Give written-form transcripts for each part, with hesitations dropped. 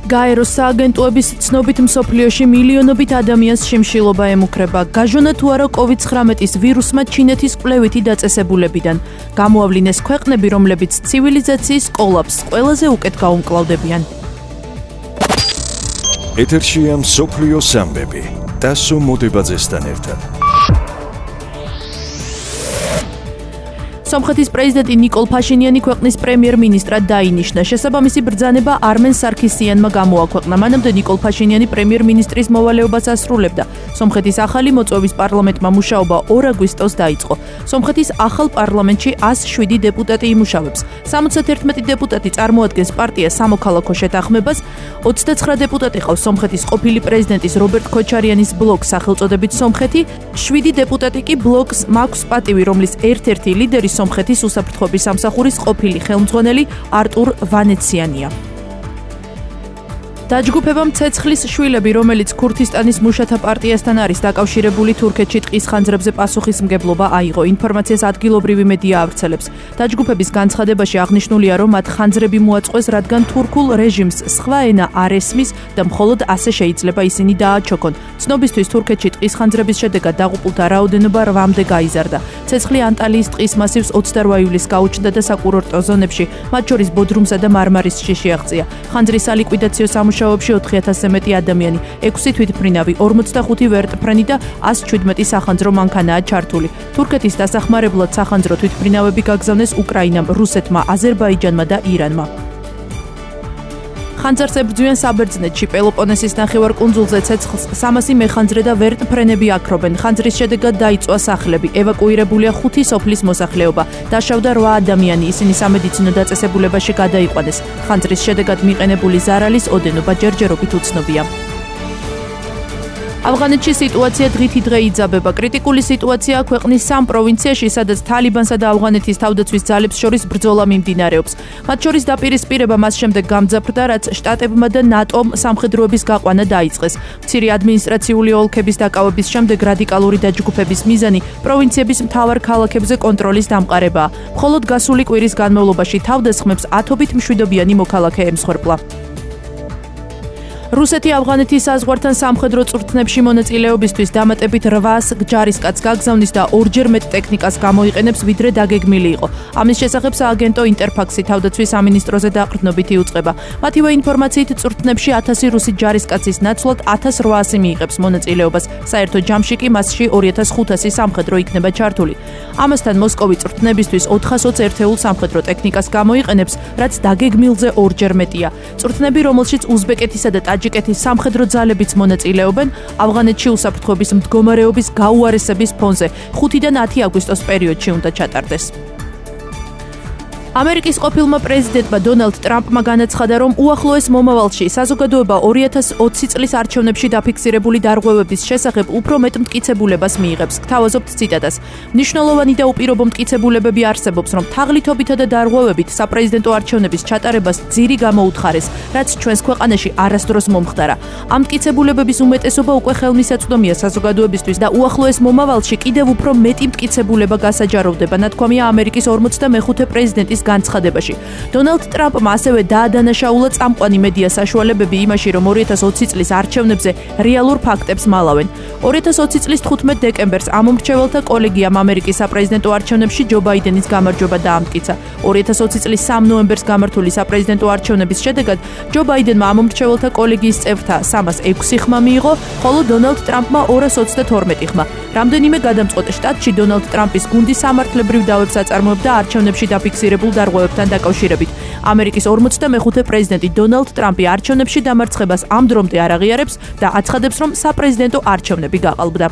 გაეროს სააგენტოების ცნობით მსოფლიოში მილიონობით ადამიანს შიმშილობა ემუქრება. გაჟონა თუ არა COVID-19 ვირუსმა ჩინეთის კვლევითი დაწესებულებიდან. გამოავლინეს ქვეყნები, რომლებიც ცივილიზაციის კოლაფსს ყველაზე უკეთ გაუმკლავდებიან. ეთერშია მსოფლიო სამბები. ტასო მოდებაძესთან ერთად. სომხეთის პრეზიდენტი ნიკოლ ფაშინიანი ქვეყნის პრემიერ-მინისტრად დაინიშნა. შესაბამისი ბრძანება არმენ სარქისიანმა გამოაქვეყნა. მანამდე ნიკოლ ფაშინიანი პრემიერ-მინისტრის მოვალეობას ასრულებდა. სომხეთის ახალი მოწვევის პარლამენტმა მუშაობა 2 აგვისტოს დაიწყო. სომხეთის ახალ პარლამენტში 107 დეპუტატი იმუშავებს. 71 დეპუტატი წარმოადგენს პარტია სამოქალაქო შეთანხმებას, 29 დეპუტატი ყავს სომხეთის ყოფილი პრეზიდენტის რობერტ ქოჩარიანის ბლოკს სახელწოდებით სომხეთი, 7 დეპუტატი კი ბლოკს მაქვს პატივი, რომლის ერთ-ერთი ლიდერი სომხეთის უსაფრთხოების სამსახურის ყოფილი ხელმძღვანელი არტურ ვანეციანია. დაჯგუფებამ ცეცხლის შვილები, რომელიც ქურთისტანის მუშათა პარტიასთან არის დაკავშირებული, თურქეთში ტყის ხანძრებზე პასუხისმგებლობა აიღო. ინფორმაციას ადგილობრივი მედია ავრცელებს. დაჯგუფების განცხადებაში აღნიშნულია, რომ მათ ხანძრები მოაწყვეს, რადგან თურქულ რეჟიმს სხვა ენა არ ესმის და მხოლოდ ასე შეიძლება ისინი დააჩოქონ. ცნობისთვის თურქეთში ტყის ხანძრების შედეგად დაღუპულთა რაოდენობა 8-მდე გაიზარდა. ცეცხლი ანტალიის ტყის მასივს 28 ივლისს გაუჩნდა და საკურორტო ზონებში, მათ შორის ბოდრუმსა და მარმარისში შეაღწია. ხანძრის სალიკვიდაციო მუშაობებში 4000-ზე მეტი ადამიანი, 6 თვითმფრინავი, 45 ვერტმფრენი და 117 სახანძრო მანქანაა ჩართული. თურქეთის დასახმარებლად სახანძრო თვითმფრინავები გაგზავნეს უკრაინამ, რუსეთმა, აზერბაიჯანმა და ირანმა. ხანძარს ებრძვიან საბერძნეთში, პელოპონესის ნახევარკუნძულზე ცეცხლს 300 მეხანძრე და ვერტმფრენები აქრობენ. ხანძრის შედეგად დაიწვა სახლები, ევაკუირებულია 5 სოფლის მოსახლეობა, დაშავდა 8 ადამიანი, ისინი სამედიცინო დაწესებულებაში გადაიყვანეს. ხანძრის შედეგად მიყენებული ზარალის ოდენობა ჯერჯერობით უცნობია. ავღანეთში სიტუაცია დღითიდღე იძაბება. კრიტიკული სიტუაცია ქვეყნის 3 პროვინციაში, სადაც თალიბანსა და ავღანეთის თავდაცვის ძალებს შორის ბრძოლა მიმდინარეობს. მათ შორის დაპირისპირება მას შემდეგ გამძაფრდა, რაც შტატებმა და ნატომ სამხედროების გაყვანა დაიწყეს. მცირე ადმინისტრაციული ოლქების დაკავების შემდეგ რადიკალური დაჯგუფების მიზანი პროვინციების მთავარ ქალაქებზე კონტროლის დამყარებაა. მხოლოდ გასული კვირის განმავლობაში თავდასხმებს 10-ობით მშვიდობიანი მოქალაქე ემსხვერპლა. რუსეთი ავღანეთის საზღვართან სამხედრო წვრთნებში მონაწილეობისთვის დამატებით 800 ჯარისკაცს გაგზავნის და 2-ჯერ მეტ ტექნიკას გამოიყენებს, ვიდრე დაგეგმილი იყო. ამის შესახებ სააგენტო ინტერფაქსი თავდაცვის სამინისტროზე დაყრდნობით იუწყება. მათივე ინფორმაციით, წვრთნებში 1000 რუსი ჯარისკაცის ნაცვლად 1800 მიიღებს მონაწილეობას. საერთო ჯამში კი მასში 2500 სამხედრო იქნება ჩართული. ამასთან მოსკოვი წვრთნებისთვის 420 ერთეულ სამხედრო ტექნიკას გამოიყენებს, რაც დაგეგმილზე 2-ჯერ მეტია. წვრთნები, რომელშიც უზბეკეთისა და ტაჯიკეთის სამხედრო ძალებიც მონაწილეობენ, ავღანეთში უსაფრთხოების მდგომარეობის გაუარესების ფონზე 5-დან 10 აგვისტოს პერიოდში უნდა ჩატარდეს. ამერიკის ყოფილმა პრეზიდენტმა დონალდ ტრამპმა განაცხადა, რომ უახლოეს მომავალში საზოგადოება 2020 წლის არჩევნებში დაფიქსირებული დარღვევების შესახებ უფრო მეტ მტკიცებულებას მიიღებს. გთავაზობთ ციტატას. მნიშვნელოვანი და უპირობო მტკიცებულებები არსებობს, რომ თაღლითობითა და დარღვევებით საპრეზიდენტო არჩევნების ჩატარებას ძირი გამოუთხარეს, რაც ჩვენს ქვეყანაში არასდროს მომხდარა. ამ მტკიცებულებების უმეტესობა უკვე ხელმისაწვდომია საზოგადოებისთვის და უახლოეს მომავალში კიდევ უფრო მეტი მტკიცებულება გასაჯაროვდება, ნათქვამია ამერიკის 45 პრეზიდენტის განცხადებაში. დონალდ ტრამპმა ასევე დაადანაშაულა წამყვანი მედია საშუალებები იმაში, რომ 2020 წლის არჩევნებზე რეალურ ფაქტებს მალავენ. 2020 წლის 15 დეკემბერს ამომრჩეველთა კოლეგიამ ამერიკის საპრეზიდენტო არჩევნებში ჯო ბაიდენის გამარჯვება დაამტკიცა. 2020 წლის 3 ნოემბერს გამართული საპრეზიდენტო არჩევნების შედეგად ჯო ბაიდენმა ამომრჩეველთა კოლეგიის წევრთა 306 ხმა მიიღო, ხოლო დონალდ ტრამპმა 212 ხმა. რამდენიმე გადამწყვეტ შტატში დონალდ ტრამპის გუნდი სამართლებრივ დავებს აწარმოებდა არჩევნებში დაფიქსირებულ დარღვევებთან დაკავშირებით. ამერიკის 45 პრეზიდენტი დონალდ ტრამპი არჩევნებში დამარცხებას ამ დრომდე არ აღიარებს და აცხადებს, რომ საპრეზიდენტო არჩევნები გაყალბდა.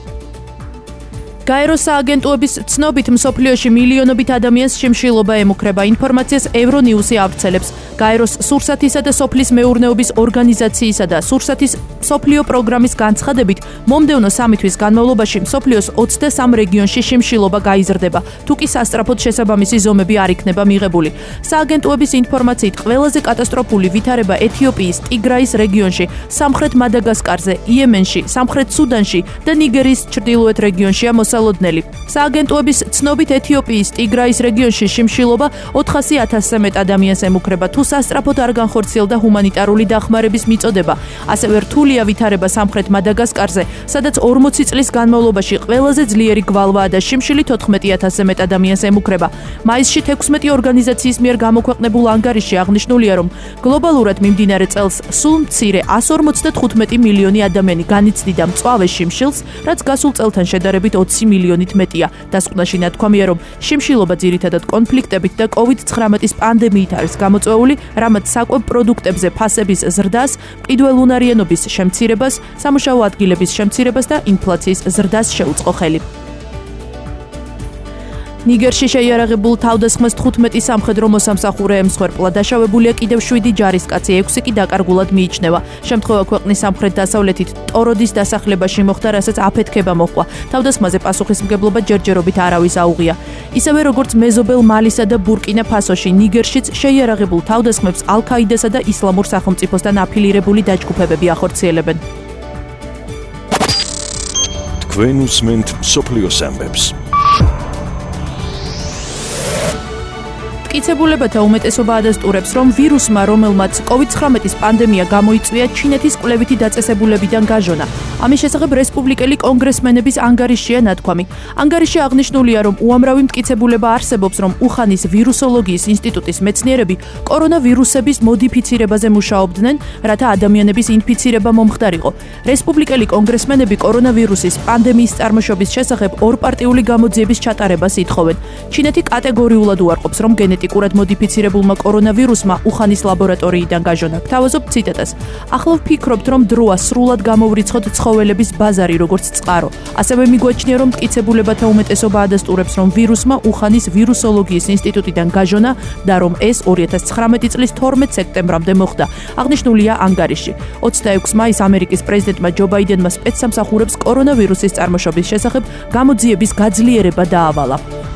გაეროს სააგენტოების ცნობით მსოფლიოში მილიონობით ადამიანს შიმშილობა ემუქრება. ინფორმაციას ევრონიუსი ავრცელებს. გაეროს სურსათისა და სოფლის მეურნეობის ორგანიზაციისა და სურსათის მსოფლიო პროგრამის განცხადებით, მომდევნო 3 თვის განმავლობაში მსოფლიოს 23 რეგიონში შიმშილობა გაიზრდება, თუ კი სასწრაფოდ შესაბამისი ზომები არ იქნება მიღებული. სააგენტოების ინფორმაციით, ყველაზე კატასტროფული ვითარება ეთიოპიის ტიგრაის რეგიონში, სამხრეთ მადაგასკარზე, იემენში, სამხრეთ სუდანში და ნიგერიის ჩრდილოეთ რეგიონშია მოსალოდნელი ხელოდნელი. სააგენტოების ცნობით ეთიოპიის ტიგრაის რეგიონში შიმშილობა 400,000-ზე მეტ ადამიანს ემუქრება, თუ სასწრაფოდ არ განხორციელდა ჰუმანიტარული დახმარების მიწოდება. ასევე რთულია ვითარება სამხრეთ მადაგასკარზე, სადაც 40 წლის განმავლობაში ყველაზე ძლიერი გვალვაა და შიმშილი 14,000-ზე მეტ ადამიანს ემუქრება. მაისში 16 ორგანიზაციის მიერ გამოქვეყნებულ ანგარიშში აღნიშნულია, რომ გლობალურად მიმდინარე წელს სულ მცირე 155 მილიონი ადამიანი განიცდიდა მწვავე შიმშილს, რაც გასულ წელთან შედარებით 20 მილიონით მეტია. დასკვნაში ნათქვამია, რომ შიმშილობა ძირითადად კონფლიქტებით და COVID-19 პანდემიით არის გამოწვეული, რამაც საკვებ პროდუქტებზე ფასების ზრდას, მყიდველუნარიანობის შემცირებას, სამუშაო ადგილების შემცირებას და ინფლაციის ზრდას შეუწყო ხელი. ნიგერში შეიარაღებულ თავდასხმას 15 სამხედრო მოსამსახურე ემსხვერპლა, დაშავებულია კიდევ 7 ჯარისკაცი, 6 კი დაკარგულად მიიჩნევა. შემთხვევა ქვეყნის სამხრეთ-დასავლეთით ტოროდის დასახლებაში მოხდა, რასაც აფეთქება მოჰყვა. თავდასხმაზე პასუხისმგებლობა ჯერჯერობით არავის აუღია. ისევე როგორც მეზობელ მალისა და ბურკინა ფასოში, ნიგერშიც შეიარაღებულ თავდასხმებს ალ-ქაიდასა და ისლამურ სახელმწიფოსთან აფილირებული დაჯგუფებები ახორციელებენ. თქვენ უსმენთ მსოფლიოს ამბებს. მტკიცებულებათა უმეტესობა ადასტურებს, რომ ვირუსმა, რომელმაც COVID-19 პანდემია გამოიწვია, ჩინეთის კვლევითი დაწესებულებიდან გაჟონა. ამის შესახებ რესპუბლიკელი კონგრესმენების ანგარიშია ნათქვამი. ანგარიშში აღნიშნულია, რომ უამრავი მტკიცებულება არსებობს, რომ უხანის ვირუსოლოგიის ინსტიტუტის მეცნიერები კორონავირუსების მოდიფიცირებაზე მუშაობდნენ, რათა ადამიანების ინფიცირება მომხდარიყო. რესპუბლიკელი კონგრესმენები კორონავირუსის პანდემიის წარმოშობის შესახებ ორპარტიული გამოძიების ჩატარებას ითხოვენ. ჩინეთი კატეგორიულად უარყოფს, რომ გენეტიკურად მოდიფიცირებულმა კორონავირუსმა უხანის ლაბორატორიიდან გაჟონა. გთავაზობ ციტატას. ახლა ვფიქრობთ, რომ დროა სრულად გამოვრიცხოთ ცხოველების ბაზარი როგორც წყარო. ასევე მიგვაჩნია, რომ მტკიცებულებათა უმეტესობა ადასტურებს, რომ ვირუსმა უხანის ვირუსოლოგიის ინსტიტუტიდან გაჟონა და რომ ეს 2019 წლის 12 სექტემბრამდე მოხდა. აღნიშნულია ანგარიშში. 26 მაისს ამერიკის პრეზიდენტმა ჯო ბაიდენმა სპეცსამსახურებს კორონავირუსის წარმოშობის შესახებ გამოძიების გაძლიერება დაავალა.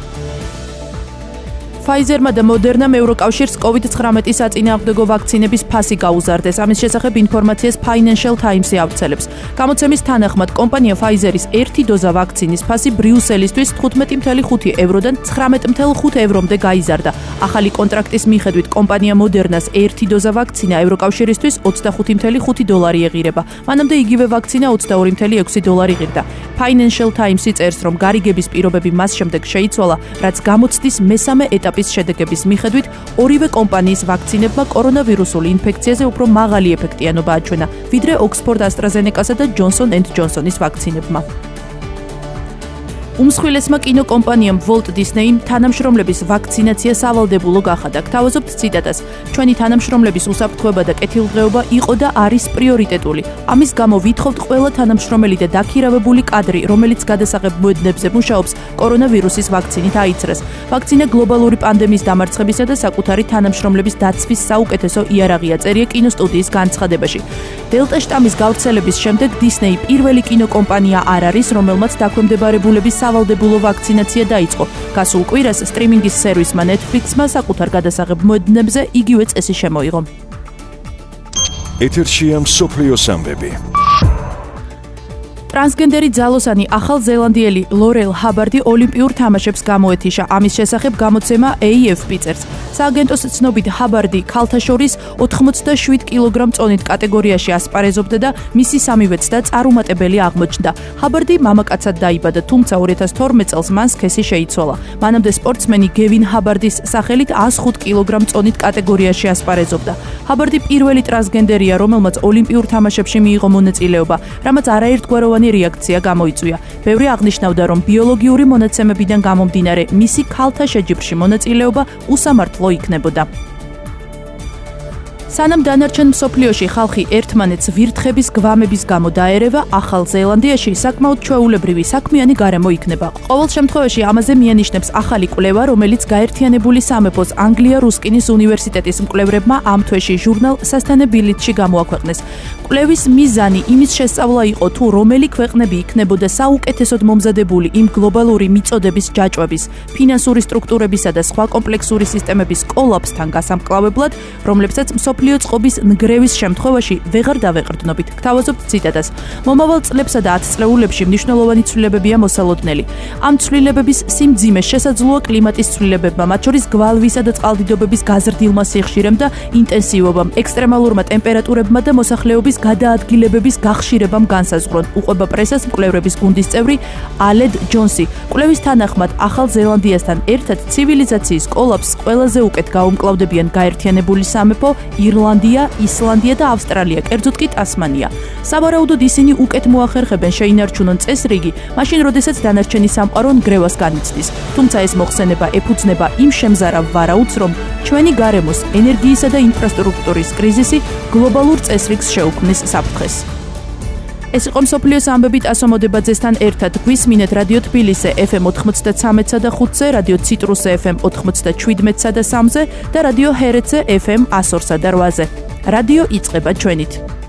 Pfizer-მა და Moderna-მ ევროკავშირს COVID-19 საწინააღმდეგო ვაქცინების ფასი გაუზარდეს. ამის შესახებ ინფორმაციას Financial Times-ი ავრცელებს. გამოცემის თანახმად, კომპანია Pfizer-ის 1 დოზა ვაქცინის ფასი ბრიუსელისთვის 15.5 ევროდან 19.5 ევრომდე გაიზარდა. ახალი კონტრაქტის მიხედვით, კომპანია Moderna-ს 1 დოზა ვაქცინა ევროკავშირისთვის $25.5 ეღირება. მანამდე იგივე ვაქცინა $22.6 ღირდა. Financial Times-ი წერს, რომ გარიგების პირობები მას შემდეგ შეიცვალა, რაც გამოცდის მესამე ეტაპის შედეგების მიხედვით ორივე კომპანიის ვაქცინებმა კორონავირუსული ინფექციაზე უფრო მაღალი ეფექტიანობა აჩვენა, ვიდრე Oxford AstraZeneca-სა და Johnson & Johnson-ის ვაქცინებმა. უმსხვილესმა კინოკომპანიამ Walt Disney-მ თანამშრომლების ვაქცინაცია სავალდებულო გახადა. გთავაზობთ ციტატას. ჩვენი თანამშრომლების უსაფრთხოება და კეთილდღეობა იყო და არის პრიორიტეტული. ამის გამო ვითხოვთ ყველა თანამშრომელი და დაქირავებული კადრი, რომელიც გადასაღებ მოედნებზე მუშაობს, კორონავირუსის ვაქცინით აიცრეს. ვაქცინა გლობალური პანდემიის დამარცხებისა და საკუთარი თანამშრომლების დაცვის საუკეთესო იარაღია, წერია კინოსტუდიის განცხადებაში. დელტა შტამის გავრცელების შემდეგ Disney პირველი კინოკომპანია არ არის, რომელმაც დაქვემდებარებულების სავალდებულო ვაქცინაცია დაიწყო. გასულ კვირას სტრიმინგის სერვისმა Netflix-მა საკუთარ გადასაღებ მოედნებზე იგივე წესი შემოიღო. ეთერშია მსოფლიოს ამბები. ტრანსგენდერი ძალოსანი ახალზელანდიელი ლორელ ჰაბარდი ოლიმპიურ თამაშებს გამოეთიშა. ამის შესახებ გამოცემა AFP წერს. სააგენტოს ცნობით ჰაბარდი ქალთა შორის 87 კილოგრამ წონით კატეგორიაში ასპარეზობდა და მისი სამივე ცდა წარუმატებელი აღმოჩნდა. ჰაბარდი მამაკაცად დაიბადა, თუმცა 2012 წელს მან სქესი შეიცვალა. მანამდე სპორტსმენი გევინ ჰაბარდის სახელით 105 კილოგრამ წონით კატეგორიაში ასპარეზობდა. ჰაბარდი პირველი ტრანსგენდერია, რომელმაც ოლიმპიურ თამაშებში მიიღო მონაწილეობა, რამაც არაერთგვაროვანი რეაქცია გამოიწვია. ბევრი აღნიშნავდა, რომ ბიოლოგიური მონაცემებიდან გამომდინარე, მისი ქალთა შეჯიბრში მონაწილეობა უსამართლო იქნებოდა. სანამ დანარჩენ მსოფლიოში ხალხი ერთმანეთს ვირთხების გვამების გამო დაერევა, ახალ ზელანდიაში საკმაოდ ჩვეულებრივი საქმიანი გარემო იქნება. ყოველ შემთხვევაში ამაზე მიანიშნებს ახალი კვლევა, რომელიც გაერთიანებული სამეფოს ანგლია-რუსკინის უნივერსიტეტის მკვლევრებმა ამ თვეში ჟურნალ Sustainability-ში გამოაქვეყნეს. კვლევის მიზანი იმის შესწავლა იყო, თუ რომელი ქვეყნები იქნებოდა საუკეთესოდ მომზადებული იმ გლობალური მიწოდების ჯაჭვების, ფინანსური სტრუქტურებისა და სხვა კომპლექსური სისტემების კოლაფსთან გასამკლავებლად, რომლებსაც მსოფლიო მსოფლიო წყობის ნგრევის შემთხვევაში ვეღარ დავეყრდნობით. გთავაზობთ ციტატას. მომავალ წლებსა და 10 წლეულებში მნიშვნელოვანი ცვლილებებია მოსალოდნელი. ამ ცვლილებების სიმძიმე შესაძლოა კლიმატის ცვლილებებმა, მათ შორის გვალვისა და წყალდიდობების გაზრდილმა სიხშირემ და ინტენსივობამ, ექსტრემალურმა ტემპერატურებმა და მოსახლეობის გადაადგილებების გახშირებამ განსაზღვრონ. უყვება პრესას მკვლევრების გუნდის წევრი ალედ ჯონსი. კვლევის თანახმად, ახალ ზელანდიასთან ერთად ცივილიზაციის კოლაფსს ყველაზე უკეთ გაუმკლავდებიან გაერთიანებული სამეფო, ირლანდია, ისლანდია და ავსტრალია, კერძოდ კი ტასმანია. სავარაუდოდ ისინი უკეთ მოახერხებენ შეინარჩუნონ წესრიგი, მაშინ როდესაც დანარჩენი სამყარო ნგრევას განიცდის. თუმცა ეს მოხსენება ეფუძნება იმ შემზარავ ვარაუდს, რომ ჩვენი გარემოს ენერგიისა და ინფრასტრუქტურის კრიზისი გლობალურ წესრიგს შეუქმნის საფრთხეს. ეს იყო მსოფლიოს ამბები ტასო მოდებაძესთან ერთად. გვისმინეთ რადიო თბილისზე FM 93-სა და 5-ზე, რადიო ციტრუსზე FM 97-სა და 3-ზე და რადიო ჰერეთზე FM 102-სა და 8-ზე. რადიო იწყება ჩვენით.